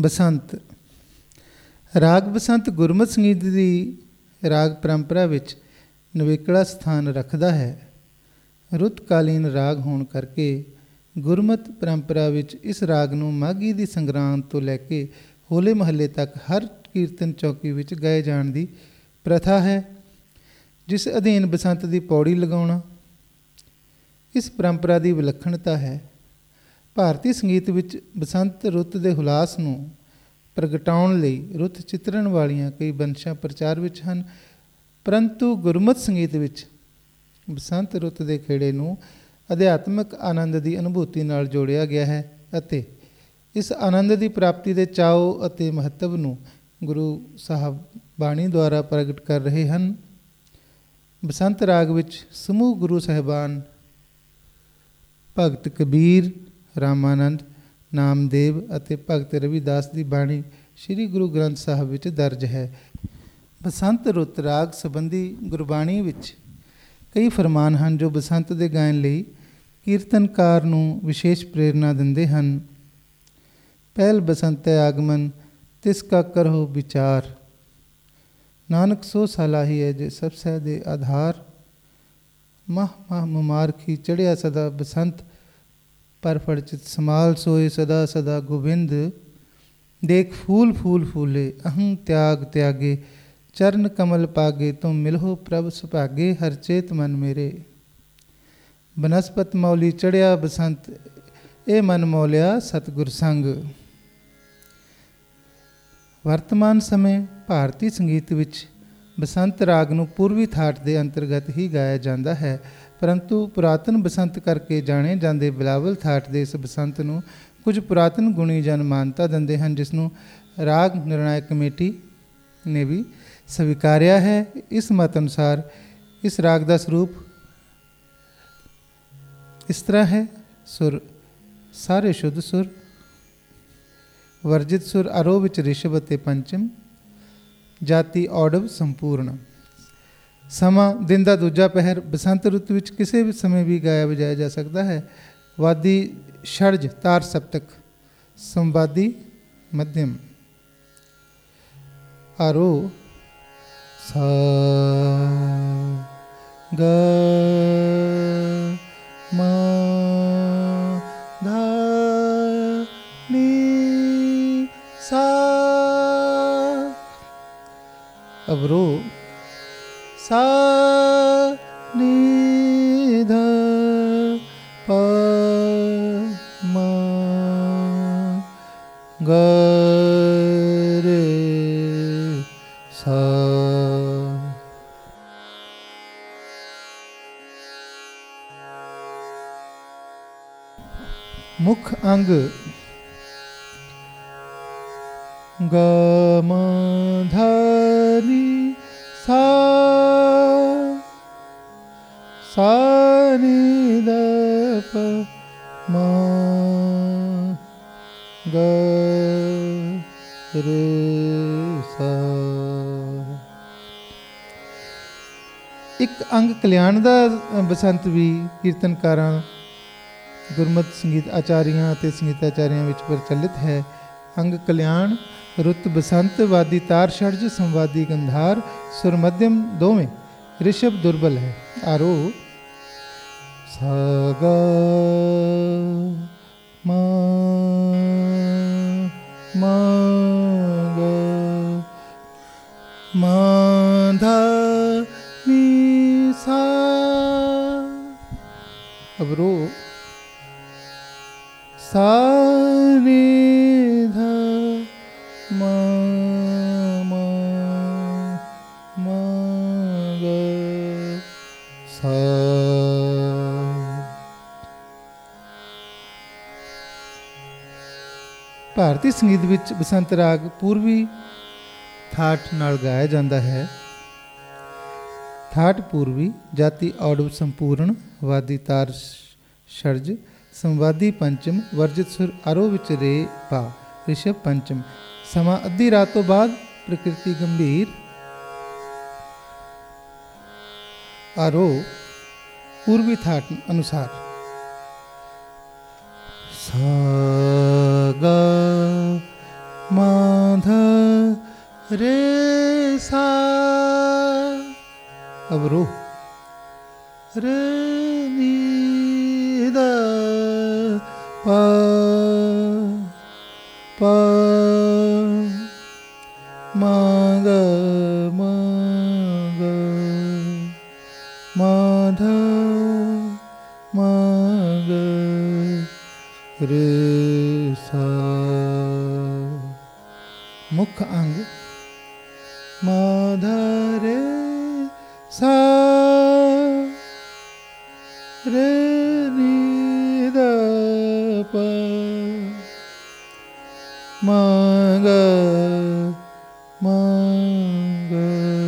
ਬਸੰਤ। ਰਾਗ ਬਸੰਤ ਗੁਰਮਤ ਸੰਗੀਤ ਦੀ ਰਾਗ ਪਰੰਪਰਾ ਵਿੱਚ ਨਿਵੇਕਲਾ ਸਥਾਨ ਰੱਖਦਾ ਹੈ। ਰੁੱਤਕਾਲੀਨ ਰਾਗ ਹੋਣ ਕਰਕੇ ਗੁਰਮਤ ਪਰੰਪਰਾ ਵਿੱਚ ਇਸ ਰਾਗ ਨੂੰ ਮਾਘੀ ਦੀ ਸੰਗਰਾਂਦ ਤੋਂ ਲੈ ਕੇ ਹੋਲੇ ਮਹੱਲੇ ਤੱਕ ਹਰ ਕੀਰਤਨ ਚੌਕੀ ਵਿੱਚ ਗਾਏ ਜਾਣ ਦੀ ਪ੍ਰਥਾ ਹੈ, ਜਿਸ ਅਧੀਨ ਬਸੰਤ ਦੀ ਪੌੜੀ ਲਗਾਉਣਾ ਇਸ ਪਰੰਪਰਾ ਦੀ ਵਿਲੱਖਣਤਾ ਹੈ। ਭਾਰਤੀ ਸੰਗੀਤ ਵਿੱਚ ਬਸੰਤ ਰੁੱਤ ਦੇ ਹੁਲਾਸ ਨੂੰ ਪ੍ਰਗਟਾਉਣ ਲਈ ਰੁੱਤ ਚਿੱਤਰਨ ਵਾਲੀਆਂ ਕਈ ਬੰਸ਼ਾਂ ਪ੍ਰਚਾਰ ਵਿੱਚ ਹਨ, ਪਰੰਤੂ ਗੁਰਮਤ ਸੰਗੀਤ ਵਿੱਚ ਬਸੰਤ ਰੁੱਤ ਦੇ ਖੇੜੇ ਨੂੰ ਅਧਿਆਤਮਕ ਆਨੰਦ ਦੀ ਅਨੁਭੂਤੀ ਨਾਲ ਜੋੜਿਆ ਗਿਆ ਹੈ ਅਤੇ ਇਸ ਆਨੰਦ ਦੀ ਪ੍ਰਾਪਤੀ ਦੇ ਚਾਓ ਅਤੇ ਮਹੱਤਵ ਨੂੰ ਗੁਰੂ ਸਾਹਿਬ ਬਾਣੀ ਦੁਆਰਾ ਪ੍ਰਗਟ ਕਰ ਰਹੇ ਹਨ। ਬਸੰਤ ਰਾਗ ਵਿੱਚ ਸਮੂਹ ਗੁਰੂ ਸਾਹਿਬਾਨ ਭਗਤ ਕਬੀਰ, ਰਾਮਾਨੰਦ, ਨਾਮਦੇਵ ਅਤੇ ਭਗਤ ਰਵਿਦਾਸ ਦੀ ਬਾਣੀ ਸ੍ਰੀ ਗੁਰੂ ਗ੍ਰੰਥ ਸਾਹਿਬ ਵਿੱਚ ਦਰਜ ਹੈ। ਬਸੰਤ ਰੁੱਤ ਰਾਗ ਸੰਬੰਧੀ ਗੁਰਬਾਣੀ ਵਿੱਚ ਕਈ ਫਰਮਾਨ ਹਨ ਜੋ ਬਸੰਤ ਦੇ ਗਾਇਨ ਲਈ ਕੀਰਤਨਕਾਰ ਨੂੰ ਵਿਸ਼ੇਸ਼ ਪ੍ਰੇਰਨਾ ਦਿੰਦੇ ਹਨ। ਪਹਿਲ ਬਸੰਤ ਆਗਮਨ ਤਿਸ ਕਾ ਕਰਹੁ ਵਿਚਾਰ, ਨਾਨਕ ਸੋ ਸਾਲਾਹੀ ਹੈ ਜੇ ਸਭ ਸਹਿ ਦੇ ਆਧਾਰ। ਮਾਹ ਮਾਹ ਮੁਮਾਰਖੀ ਚੜ੍ਹਿਆ ਸਦਾ ਬਸੰਤ, ਪਰ ਫੜ ਚਿਤ ਸਮਾਲ ਸੋਏ ਸਦਾ ਸਦਾ ਗੋਬਿੰਦ। ਦੇਖ ਫੂਲ ਫੂਲ ਫੂਲੇ ਅਹੰ ਤਿਆਗ ਤਿਆਗੇ, ਚਰਨ ਕਮਲ ਪਾਗੇ ਤੁਮ ਮਿਲਹੁ ਪ੍ਰਭ ਸੁਭਾਗੇ। ਹਰ ਚੇਤ ਮਨ ਮੇਰੇ ਬਨਸਪਤ ਮੌਲੀ ਚੜ੍ਹਿਆ ਬਸੰਤ, ਇਹ ਮਨ ਮੌਲਿਆ ਸਤਿਗੁਰ ਸੰਗ। ਵਰਤਮਾਨ ਸਮੇਂ ਭਾਰਤੀ ਸੰਗੀਤ ਵਿੱਚ ਬਸੰਤ ਰਾਗ ਨੂੰ ਪੂਰਬੀ ਥਾਟ ਦੇ ਅੰਤਰਗਤ ਹੀ ਗਾਇਆ ਜਾਂਦਾ ਹੈ, ਪਰੰਤੂ ਪੁਰਾਤਨ ਬਸੰਤ ਕਰਕੇ ਜਾਣੇ ਜਾਂਦੇ ਬਿਲਾਵਲ ਥਾਟ ਦੇ ਇਸ ਬਸੰਤ ਨੂੰ ਕੁਝ ਪੁਰਾਤਨ ਗੁਣੀ ਜਨ ਮਾਨਤਾ ਦਿੰਦੇ ਹਨ, ਜਿਸ ਨੂੰ ਰਾਗ ਨਿਰਣਾਇਕ ਕਮੇਟੀ ਨੇ ਵੀ ਸਵੀਕਾਰਿਆ ਹੈ। ਇਸ ਮਤ ਅਨੁਸਾਰ ਇਸ ਰਾਗ ਦਾ ਸਰੂਪ ਇਸ ਤਰ੍ਹਾਂ ਹੈ: ਸੁਰ ਸਾਰੇ ਸ਼ੁੱਧ ਸੁਰ, ਵਰਜਿਤ ਸੁਰ ਆਰੋਹ ਵਿੱਚ ਰਿਸ਼ਭ ਅਤੇ ਪੰਚਮ, ਜਾਤੀ ਔਡਵ ਸੰਪੂਰਨ। ਸਮਾਂ ਦਿਨ ਦਾ ਦੂਜਾ ਪਹਿਰ ਬਸੰਤ ਰੁੱਤ ਵਿੱਚ ਕਿਸੇ ਵੀ ਸਮੇਂ ਵੀ ਗਾਇਆ ਵਜਾਇਆ ਜਾ ਸਕਦਾ ਹੈ। ਵਾਦੀ षड्ज तार सप्तक, संवादी मध्यम। आरोह सा ग म ध नि सा। अवरोह सा नि ध प म ग रे सा। मुख अंग ग म ध नि सा, सा नि ध प म ग रे सा। ਇੱਕ ਅੰਗ ਕਲਿਆਣ ਦਾ ਬਸੰਤ ਵੀ ਕੀਰਤਨਕਾਰਾਂ, ਗੁਰਮਤ ਸੰਗੀਤ ਆਚਾਰੀਆਂ ਅਤੇ ਸੰਗੀਤਾਚਾਰੀਆਂ ਵਿੱਚ ਪ੍ਰਚਲਿਤ ਹੈ। ਅੰਗ ਕਲਿਆਣ ਰੁੱਤ ਬਸੰਤ, ਵਾਦੀ ਤਾਰ षड्ज, ਸੰਵਾਦੀ ਗੰਧਾਰ, ਸੁਰ ਮੱਧਮ ਦੋਵੇਂ, ਰਿਸ਼ਭ ਦੁਰਬਲ ਹੈ। ਆਰੋਹ सा ग म म ग म ध नि सा। अवरोह सा नि ध म म ग सा। ਭਾਰਤੀ ਸੰਗੀਤ ਵਿੱਚ ਬਸੰਤ ਰਾਗ ਪੂਰਬੀ ਥਾਟ ਨਾਲ ਗਾਇਆ ਜਾਂਦਾ ਹੈ। ਥਾਟ ਪੂਰਬੀ, ਜਾਤੀ ਔਡਵ ਸੰਪੂਰਨ, ਵਾਦੀ ਤਾਰ षड्ज, ਸੰਵਾਦੀ ਪੰਚਮ, ਵਰਜਿਤ ਸੁਰ ਆਰੋਹ ਵਿੱਚ ਰੇ ਪਾ, ਰਿਸ਼ਭ ਪੰਚਮ। ਸਮਾਂ ਅੱਧੀ ਰਾਤ ਤੋਂ ਬਾਅਦ, ਪ੍ਰਕਿਰਤੀ ਗੰਭੀਰ। ਆਰੋਹ ਪੂਰਬੀ ਥਾਟ ਅਨੁਸਾਰ सा ग म रे सा, अब रो, रे नी दा पा पा मा गा मा गा मा धा मा गा रे सा। मुख्य अंग मा धा रे सा, रे नी दा पा मा गा मा गा।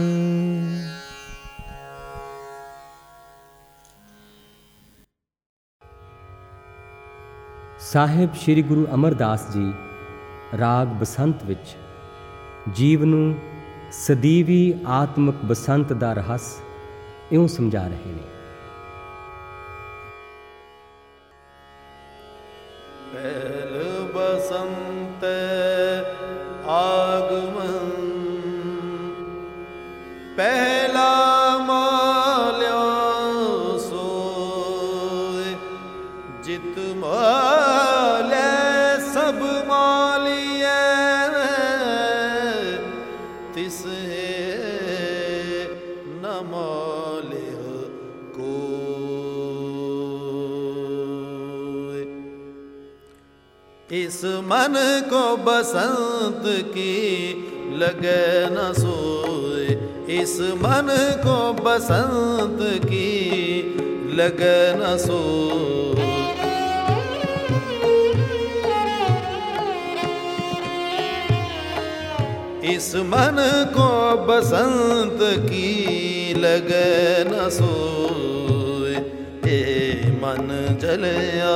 ਸਾਹਿਬ ਸ੍ਰੀ ਗੁਰੂ ਅਮਰਦਾਸ ਜੀ ਰਾਗ ਬਸੰਤ ਵਿੱਚ ਜੀਵ ਨੂੰ ਸਦੀਵੀ ਆਤਮਿਕ ਬਸੰਤ ਦਾ ਰਹੱਸ ਇਉਂ ਸਮਝਾ ਰਹੇ ਨੇ। ਪਹਿਲ ਬਸੰਤ ਆਗਮਨ, ਪਹਿਲਾ ਮਾਲਿਆ ਸੋਏ, ਜਿਤ ਮਾਲੇ ਸਭ ਮਾਲੀਏ, ਤਿਸ ਨ ਮਾਲਿਹ ਕੋਇ। इस मन को बसंत की लगे न सोए, इस मन को बसंत की लगे न सोए। इस मन को बसंत की लगे न सोए, ए मन जलिया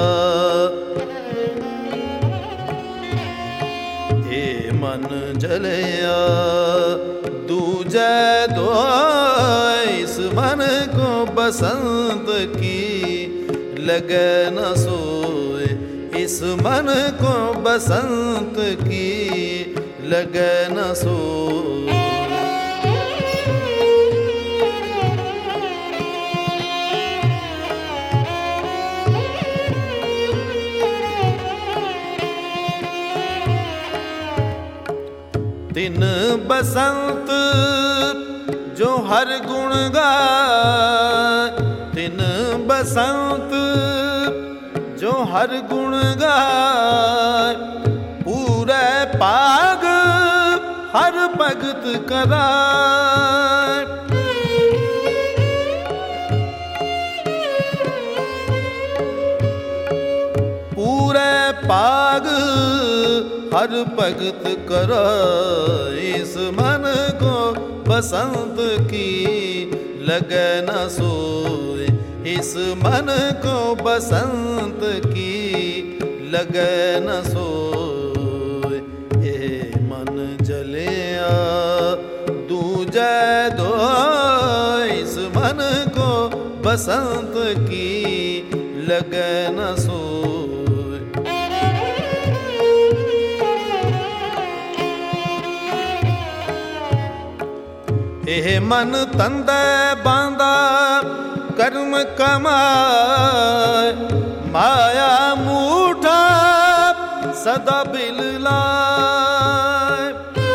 मन जलिया दूजे दो। इस मन को बसंत की लगे न सोए, इस मन को बसंत की लगे न सोए। तिन बसंत जो हर गुण गाए, तिन बसंत जो हर गुण गाए, पूरे पाग हर भगत कराए। पूरे पाग हर भगत करा। इस मन को बसंत की लगे न सोए, इस मन को बसंत की लगे न सोए। ये मन जलिया दूजे दो। इस मन को बसंत की लगे न सोए। ਇਹ ਮਨ ਤੰਦੇ ਬਾਂਦਾ ਕਰਮ ਕਮਾਏ, ਮਾਇਆ ਮੂਠਾ ਸਦਾ ਬਿਲ ਲਾਏ।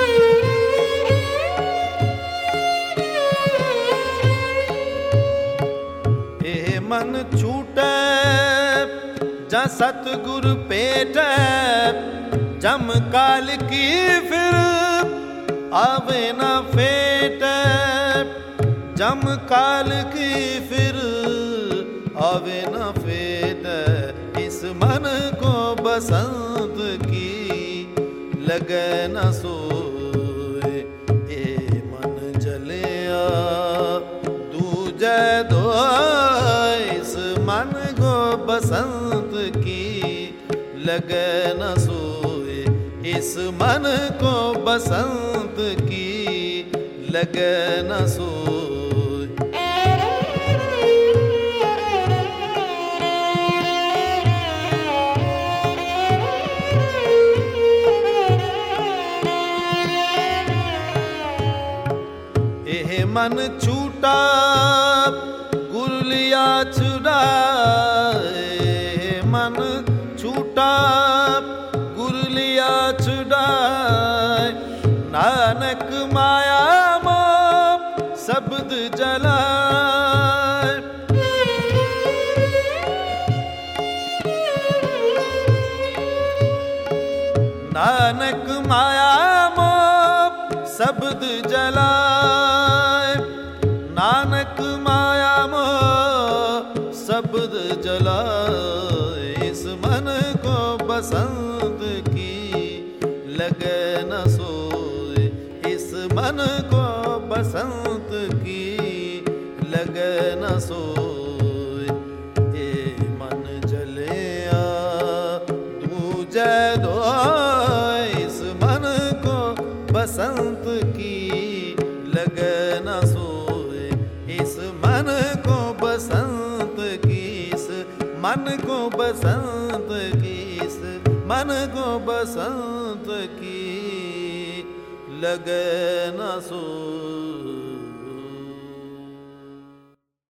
ਇਹ ਮਨ ਛੂਟੈ ਜਾਂ ਸਤਿਗੁਰ ਭੇਟੈ, ਜਮ ਕਾਲ ਕੀ ਫਿਰ आवे न फेट। जम काल की फिर आवे न फेट। इस मन को बसंत की लगे न सोए, ए मन जलिया दूजे दो। इस मन को बसंत की लगे न सोए, इस मन को बसंत की लगे न सोए। मन छूटा गुर लिया छुड़ाए, मन छूटा गुर लिया छुड़ाए, नानक माया मोह शब्द जलाए। नानक माया मोह शब्द जलाए, नानक माया मोह शब्द जलाए। इस मन को बसंत की लगे न सोए, इस मन को बसंत की लगे न सोए। ये मन जलिया दूजे दो, इस मन को बसंत की लगे न सोए, इस मन को बसंत की, इस मन को बसंत की, इस मन को बसंत की लगे न सोए।